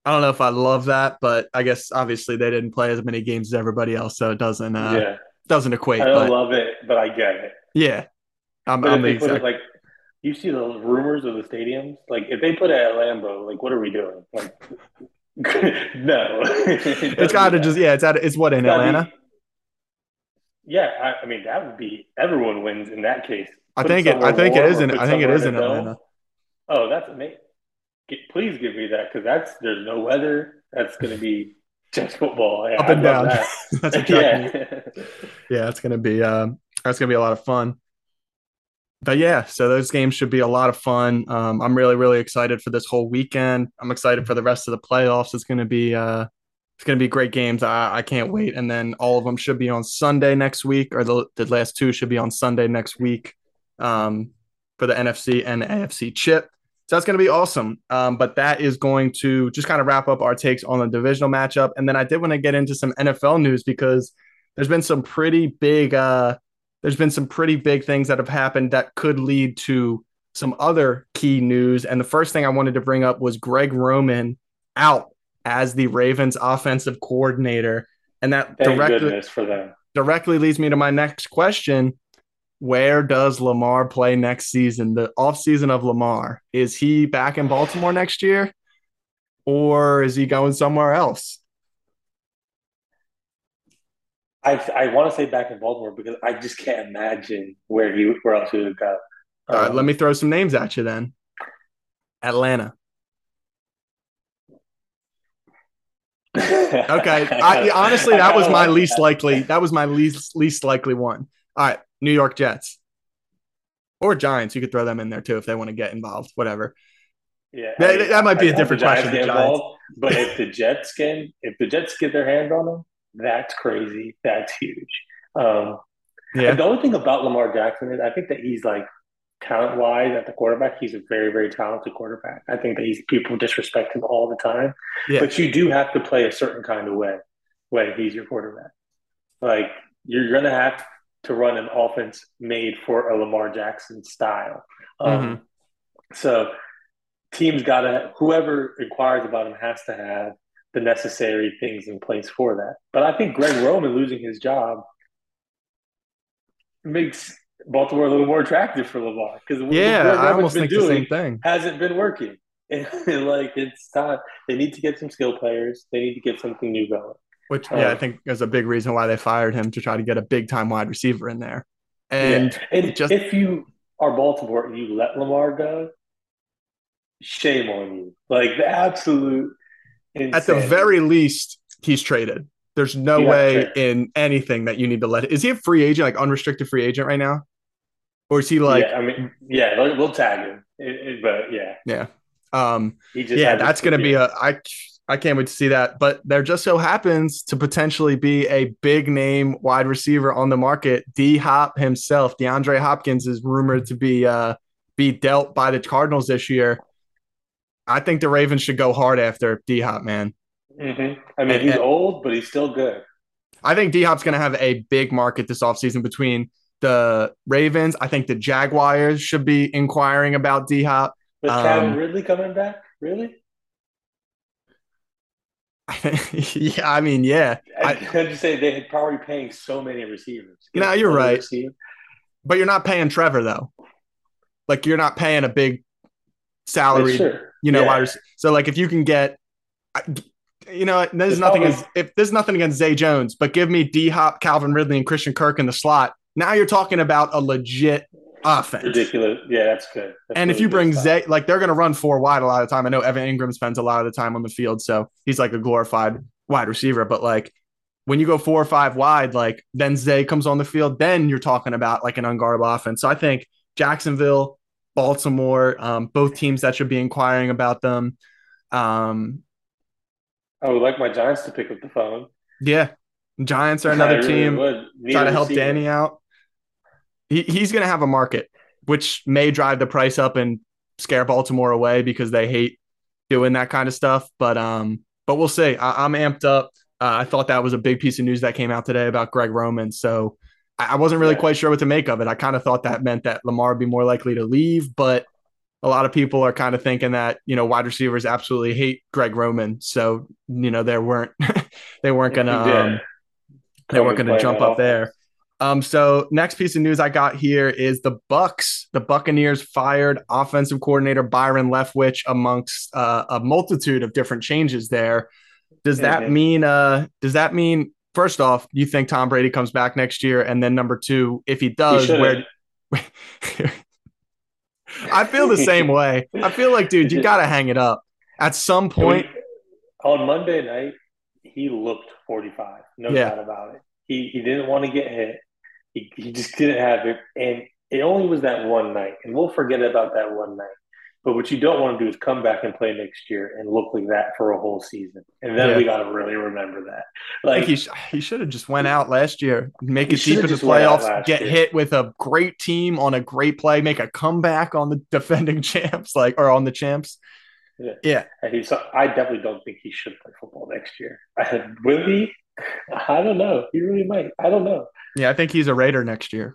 I don't know if I love that, but I guess obviously they didn't play as many games as everybody else, so it doesn't uh Yeah, doesn't I equate. don't But led it, but I get it. yeah, I'm But I'm if the they put it exact. like you see the rumors of the stadiums, like if they put it at Lambeau, like what are we doing? Like no, It's don't got do to that. just yeah. It's at it's what It's in got to Atlanta. be yeah. I, I mean that would be everyone wins in that case. I Put it think it. somewhere I think it warm is or in. put I think it somewhere is in in a dome. Atlanta. Oh, that's amazing. Please give me that because that's there's no weather. That's going to be just football. Yeah, Up I'd and love down. that. That's a track meet. Yeah. Yeah, it's gonna be. Um, that's gonna be a lot of fun. But yeah, so those games should be a lot of fun. Um, I'm really, really excited for this whole weekend. I'm excited for the rest of the playoffs. It's gonna be. Uh, it's gonna be great games. I, I can't wait. And then all of them should be on Sunday next week, or the the last two should be on Sunday next week. Um, for the N F C and the A F C chip. So that's going to be awesome. Um, but that is going to just kind of wrap up our takes on the divisional matchup. And then I did want to get into some N F L news because there's been some pretty big uh, there's been some pretty big things that have happened that could lead to some other key news. And the first thing I wanted to bring up was Greg Roman out as the Ravens offensive coordinator. And that Thank directly goodness for them. directly leads me to my next question. Where does Lamar play next season? The offseason of Lamar. Is he back in Baltimore next year? Or is he going somewhere else? I I want to say back in Baltimore because I just can't imagine where he where else he would go. All right, let Um, me throw some names at you then. Atlanta. Okay. I I, honestly I that kind was of my like least likely. that. That was my least least likely one. All right, New York Jets. Or Giants. You could throw them in there too if they want to get involved. Whatever. Yeah, I That, mean, that might I, be a I hope the different Giants question. The get Giants. involved. But if the Jets can, if the Jets get their hands on him, that's crazy. That's huge. Um, and Yeah. the only thing about Lamar Jackson is, I think that he's like talent wise at the quarterback, he's a very, very talented quarterback. I think that he's people disrespect him all the time, Yeah. but you do have to play a certain kind of way when he's your quarterback. Like you're gonna have to run an offense made for a Lamar Jackson style. Um, Mm-hmm. so teams gotta whoever inquires about him has to have the necessary things in place for that. But I think Greg Roman losing his job makes Baltimore a little more attractive for Lamar because what Yeah. Greg I Roman's almost been think the doing same thing. hasn't been working. And like it's time they need to get some skill players. They need to get something new going. Which, yeah, I Um, think is a big reason why they fired him to try to get a big time wide receiver in there. yeah, And it and just, if you are Baltimore and you let Lamar go, shame on you. Like the absolute at the insanity. very least, he's traded. There's no You have to way trade. in anything that you need to let it. Is he a free agent, like unrestricted free agent right now? Or is he like, Yeah, I mean, yeah, we'll, we'll tag him, it, it, but yeah, yeah. Um, he just yeah, hasn't. that's gonna be Yeah, a I I can't wait to see that. But there just so happens to potentially be a big name wide receiver on the market. D Hop himself, DeAndre Hopkins, is rumored to be uh be dealt by the Cardinals this year. I think the Ravens should go hard after D Hop, man. hmm I mean, And, he's and old, but he's still good. I think D Hop's going to have a big market this offseason between the Ravens. I think the Jaguars should be inquiring about D Hop. Was Calvin Um, Ridley coming back? Really? yeah, I mean, yeah. I, I I'm just saying they had probably paying so many receivers. Get Now you're another right, receiver. but you're not paying Trevor though. Like you're not paying a big It's salaried, sure. you know, wide Yeah, receiver. So like if you can get, you know, there's it's nothing probably as if there's nothing against Zay Jones, but give me D Hop, Calvin Ridley, and Christian Kirk in the slot. Now you're talking about a legit offense. ridiculous. Yeah, that's good. That's And if really you good bring stuff. Zay, like they're going to run four wide a lot of the time. I know Evan Ingram spends a lot of the time on the field, so he's like a glorified wide receiver. But like when you go four or five wide, like then Zay comes on the field, then you're talking about like an unguardable offense. So I think Jacksonville, Baltimore, um, both teams that should be inquiring about them. Um, I would like my Giants to pick up the phone. yeah, Giants are I another really team. would need Try a to help receiver. Danny out. He, he's going to have a market, which may drive the price up and scare Baltimore away because they hate doing that kind of stuff. But um, but we'll see. I, I'm amped up. Uh, I thought that was a big piece of news that came out today about Greg Roman. So I, I wasn't really Yeah, quite sure what to make of it. I kind of thought that meant that Lamar would be more likely to leave, but a lot of people are kind of thinking that, you know, wide receivers absolutely hate Greg Roman. So, you know, they weren't they weren't gonna Yeah, um they come weren't and gonna play in jump that up there. offense. Um, so next piece of news I got here is the Bucks. The Buccaneers fired offensive coordinator Byron Leftwich amongst uh, a multitude of different changes there. Does that Hmm. mean uh does that mean first off, you think Tom Brady comes back next year? And then number two, if he He does, shouldn't. where I feel the same way. I feel like, dude, It you just gotta hang it up. At some when point, on Monday night, he looked forty-five, no yeah. doubt about it. He he didn't want to get hit. He he just didn't have it, and it only was that one night, and we'll forget about that one night. But what you don't want to do is come back and play next year and look like that for a whole season, and then Yeah. we got to really remember that. I think Like he sh- he should have just went out last year, make he it should deep have in the just went out playoffs, last get year. hit with a great team on a great play, make a comeback on the defending champs, like or on the champs. Yeah, Yeah, and he. So I definitely don't think he should play football next year. Will he? I don't know. He really might. I don't know. yeah. I think he's a Raider next year.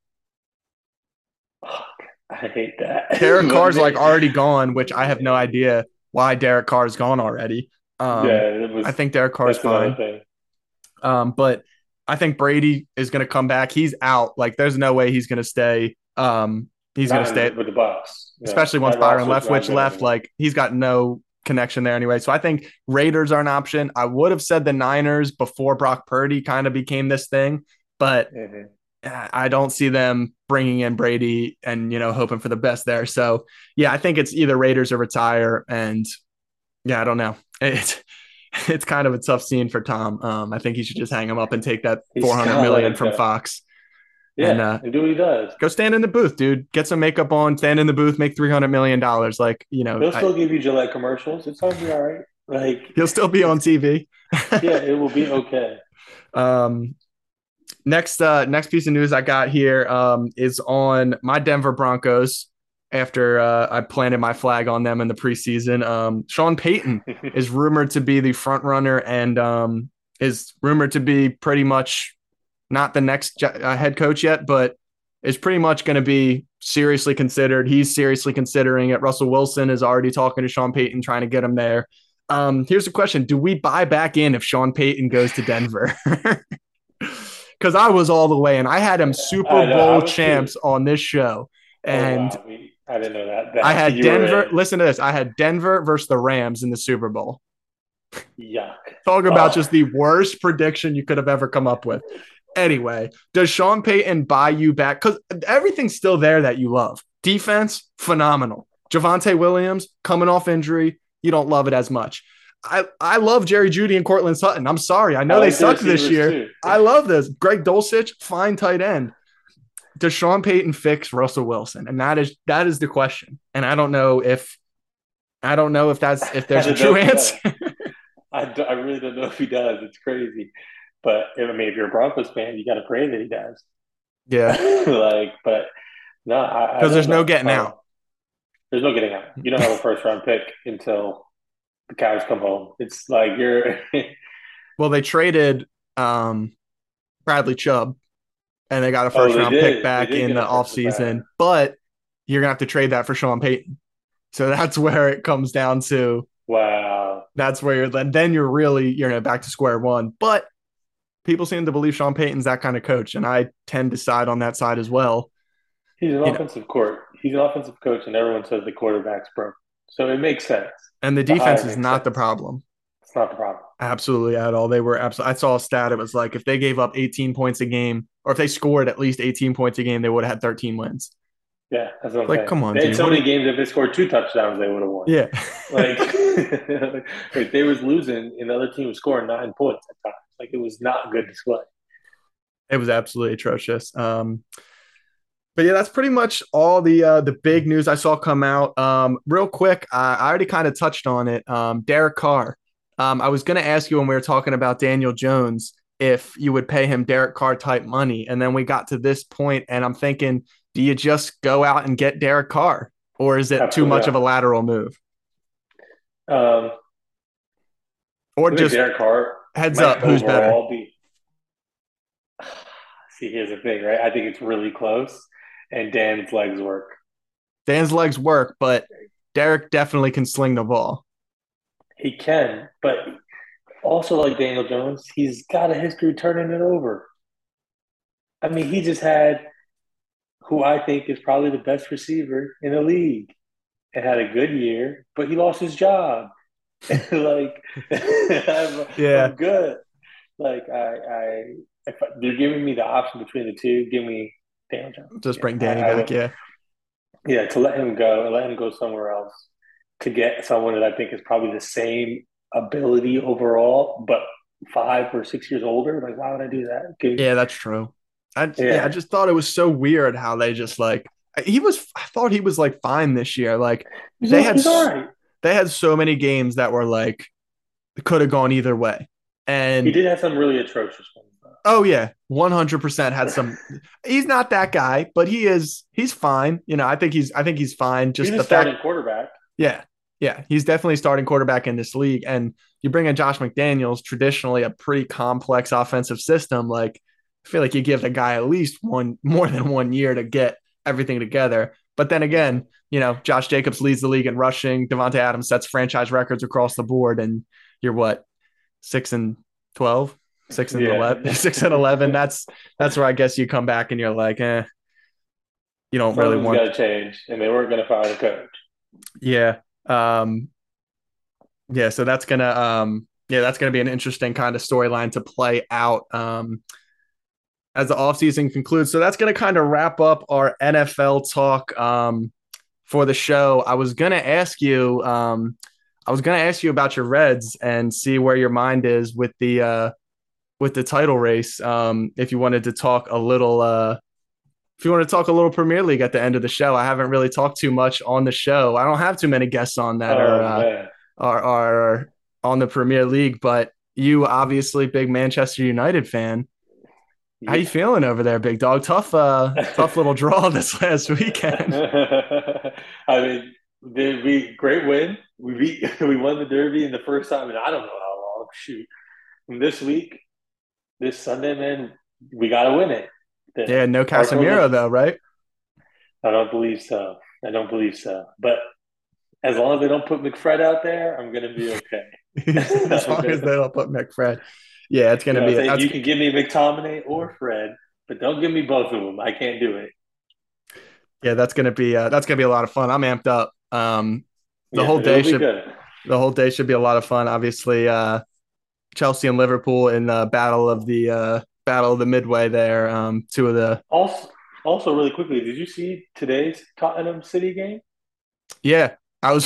I hate that, Derek but Carr's like man, already gone, which I have no idea why Derek Carr's gone already. Um, yeah, it was. I think Derek Carr's That's another fine. thing. Um, but I think Brady is going to come back. He's out. Like, there's no way he's going to stay. Um, he's going to Not in stay, the, with the Bucks. Yeah, especially once that Byron roster's not Leftwich good left. anymore. Like, he's got no connection there anyway. So I think Raiders are an option. I would have said the Niners before Brock Purdy kind of became this thing, but Mm-hmm. I don't see them bringing in Brady and, you know, hoping for the best there. So, yeah, I think it's either Raiders or retire. And yeah, I don't know. It's it's kind of a tough scene for Tom. Um, I think he should just hang him up and take that He's four hundred got to let million him from go. Fox and Yeah, uh, and do what he does. go stand in the booth, dude. Get some makeup on, stand in the booth, make three hundred million dollars. Like, you know, He'll I, still give you Gillette commercials. It's gonna be all right. Like he'll still be on it's T V. yeah, it will be okay. um, next, uh, next piece of news I got here um, is on my Denver Broncos. After uh, I planted my flag on them in the preseason, um, Sean Payton is rumored to be the front runner and um, is rumored to be pretty much not the next uh, head coach yet, but is pretty much going to be seriously considered. He's seriously considering it. Russell Wilson is already talking to Sean Payton, trying to get him there. Um, here's the question: do we buy back in if Sean Payton goes to Denver? Because I was all the way, and I had him Super I know I Bowl was too. champs on this show, Oh and wow, we, I didn't know that I that had you were Denver. in. Listen to this: I had Denver versus the Rams in the Super Bowl. Yuck. Talk about Oh, just the worst prediction you could have ever come up with. Anyway, does Sean Payton buy you back? Because everything's still there that you love. Defense, phenomenal. Javante Williams coming off injury, you don't love it as much. I, I love Jerry Jeudy and Cortland Sutton. I'm sorry. I I know they like the sucked this receivers year. too. I love this. Greg Dulcich, fine tight end. Does Sean Payton fix Russell Wilson? And that is that is the question. And I don't know if I don't know if that's if I there's a don't know true if he answer. does. I, do, I really don't know if he does. It's crazy. But I mean, if you're a Broncos fan, you got to pray that he does. Yeah, like, but no, I, I because there's don't no know. getting Um, out. there's no getting out. You don't have a first round pick until the cows come home. It's like you're. Well, they traded um, Bradley Chubb and they got a Oh, first they round pick did. They back did in get the a first back. offseason, but you're going to have to trade that for Sean Payton. So that's where it comes down to. Wow. That's where you're then, then you're really you're back to square one. But people seem to believe Sean Payton's that kind of coach, and I tend to side on that side as well. He's an You know, offensive court. He's an offensive coach, and everyone says the quarterback's broke. So it makes sense. and the The defense hire is makes not the sense. problem. It's not the problem. Absolutely at all. They were absolutely. I saw a stat. It was like if they gave up eighteen points a game, or if they scored at least eighteen points a game, they would have had thirteen wins. Yeah, that's what I'm Like, saying. come on, They had dude. so What do many you? games if they scored two touchdowns, they would have won. Yeah. Like, like they was losing, and the other team was scoring nine points at times. Like it was not good display. It was absolutely atrocious. Um, but yeah, that's pretty much all the uh, the big news I saw come out. Um, real quick, I, I already kind of touched on it. Um, Derek Carr. Um, I was going to ask you when we were talking about Daniel Jones if you would pay him Derek Carr type money, and then we got to this point, and I'm thinking, do you just go out and get Derek Carr, or is it too Absolutely much of a not. lateral move, Um, or I think just Derek Carr heads might up, who's better? overall be. See, here's the thing, right? I think it's really close, and Dan's legs work. Dan's legs work, but Derek definitely can sling the ball. He can, but also like Daniel Jones, he's got a history turning it over. I mean, he just had who I think is probably the best receiver in the league and had a good year, but he lost his job. like I'm, Yeah, I'm good. Like I, I if they're giving me the option between the two, give me Daniel Jones. just Yeah, bring I, Danny I back. would. Yeah. Yeah, to let him go and let him go somewhere else to get someone that I think is probably the same ability overall, but five or six years older. Like, why would I do that? Give, Yeah, that's true. I yeah, I yeah, just thought it was so weird how they just like he was. I thought he was like fine this year. Like he's they all, had he's all right. they had so many games that were like could have gone either way. He And did have some really atrocious ones. oh yeah, one hundred percent had Though. some. He's not that guy, but he is. He's fine. You know, I think he's. I think he's fine. He's Just a the fact. starting quarterback. Yeah, yeah, he's definitely starting quarterback in this league. And you bring in Josh McDaniels, traditionally a pretty complex offensive system. Like I feel like you give the guy at least one more than one year to get everything together. But then again, you know, Josh Jacobs leads the league in rushing. Devontae Adams sets franchise records across the board, and you're what six and twelve, six and Yeah. eleven, six and eleven. That's that's where I guess you come back and you're like, eh, you don't really Something's got want, to change, and they weren't going to fire the coach. yeah, um, yeah. So that's gonna, um, yeah, that's gonna be an interesting kind of storyline to play out. Um, as the offseason concludes. So that's going to kind of wrap up our N F L talk um, for the show. I was going to ask you, um, I was going to ask you about your Reds and see where your mind is with the uh, with the title race. Um, if you wanted to talk a little, uh, if you want to talk a little Premier League at the end of the show, I haven't really talked too much on the show. I don't have too many guests on that are Oh uh, man. are are on the Premier League, but you obviously big Manchester United fan. How you Yeah. feeling over there, big dog? Tough, uh, tough little draw this last weekend. I mean, did we great win? We beat, we won the Derby in the first time, and I don't know how long. Shoot, and this week, this Sunday, man, we got to win it. The Yeah, no Arsenal's Casemiro though, right? I don't believe so. I don't believe so. But as long as they don't put McFred out there, I'm gonna be okay. As I'm long as gonna, they don't put McFred. Yeah, it's you gonna know, be say that's you can give me McTominay or Fred, but don't give me both of them. I can't do it. yeah, that's gonna be uh, that's gonna be a lot of fun. I'm amped up. Um, the Yeah, whole it'll day be should good. the whole day should be a lot of fun. Obviously, uh, Chelsea and Liverpool in the battle of the uh, battle of the midway there. Um, two of the Also, also really quickly, did you see today's Tottenham City game? yeah. I was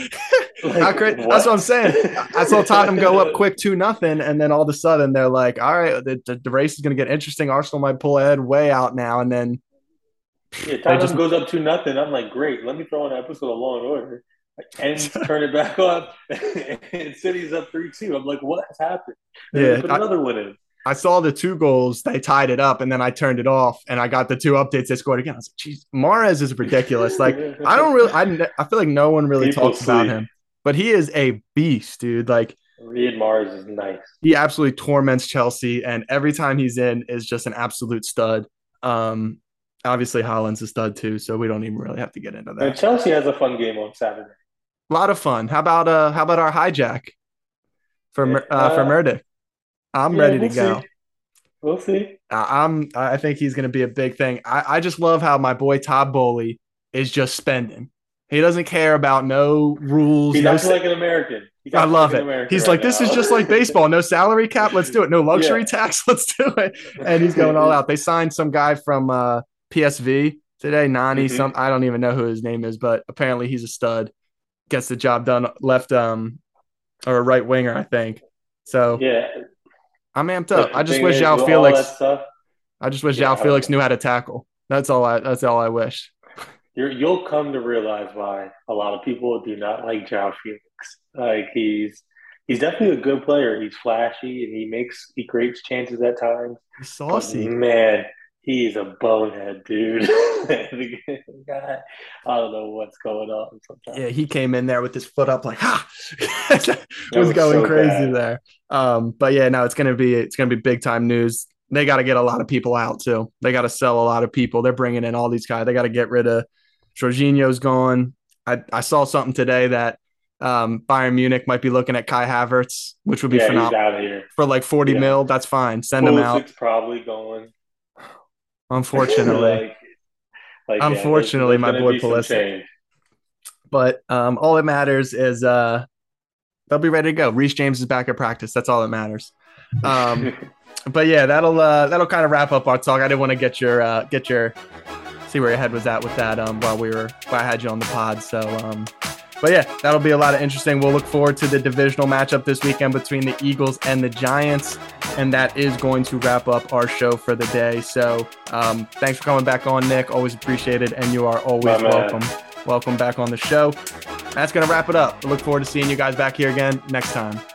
how Like great. That's what I'm what? saying. I saw Tottenham go up quick two nothing, and then all of a sudden they're like, "All right, the, the, the race is going to get interesting. Arsenal might pull ahead way out now," and then Yeah, they just Tottenham goes up two nothing. I'm like, great. Let me throw on an episode of Law and Order. Ends turn it back on, and City's up three two. I'm like, what has happened? And then they yeah. put I, another one in. I saw the two goals. They tied it up, and then I turned it off, and I got the two updates. They scored again. I was like, "Geez, Mahrez is ridiculous." Like I don't really, I I feel like no one really People talks about sleep. him, but he is a beast, dude. Like Riyad Mahrez is nice. he absolutely torments Chelsea, and every time he's in is just an absolute stud. Um, obviously Holland's a stud too, so we don't even really have to get into And that. Chelsea has a fun game on Saturday. A lot of fun. How about uh, how about our hijack Yeah, for uh for uh, Murdick? I'm yeah, ready to we'll go. see. We'll see. I'm I think he's going to be a big thing. I, I just love how my boy Todd Bowley is just spending. He doesn't care about no rules, He's no. acting like an American. He's I acting like love an it. American He's right like, this is now. just like baseball. No salary cap. Let's do it. No luxury Yeah. tax. Let's do it. And he's going all out. They signed some guy from uh, P S V today, Nani. Some hmm I don't even know who his name is, but apparently he's a stud. Gets the job done. Left um or a right winger, I think. So Yeah. I'm amped up. But the I just thing wish is, Zhao with all that Felix. stuff, I just wish yeah, Zhao I don't Felix know. knew how to tackle. That's all I. That's all I wish. You're, you'll come to realize why a lot of people do not like Joao Felix. Like he's he's definitely a good player. He's flashy and he makes he creates chances at times. He's But saucy. man, he's a bonehead, dude. The guy, I don't know what's going on Yeah, sometimes. he came in there with his foot up, like ha, That was was going so crazy bad. there. Um, but yeah, no, it's gonna be it's gonna be big time news. They got to get a lot of people out too. They got to sell a lot of people. They're bringing in all these guys. They got to get rid of. Jorginho's gone. I, I saw something today that um, Bayern Munich might be looking at Kai Havertz, which would be Yeah, he's phenomenal out of here. for like forty Yeah. mil. That's fine. Send him out. Pulisic's probably going. Unfortunately, like, like yeah, there's, unfortunately, there's my gonna boy be some Pulisic. change. But um, all that matters is uh, they'll be ready to go. Reece James is back at practice. That's all that matters. Um, but yeah, that'll uh, that'll kind of wrap up our talk. I didn't want to get your uh, get your see where your head was at with that um, while we were while I had you on the pod. So, um, but yeah, that'll be a lot of interesting. We'll look forward to the divisional matchup this weekend between the Eagles and the Giants, and that is going to wrap up our show for the day. So, um, thanks for coming back on, Nick. Always appreciated, and you are always welcome. Welcome back on the show. That's going to wrap it up. We look forward to seeing you guys back here again next time.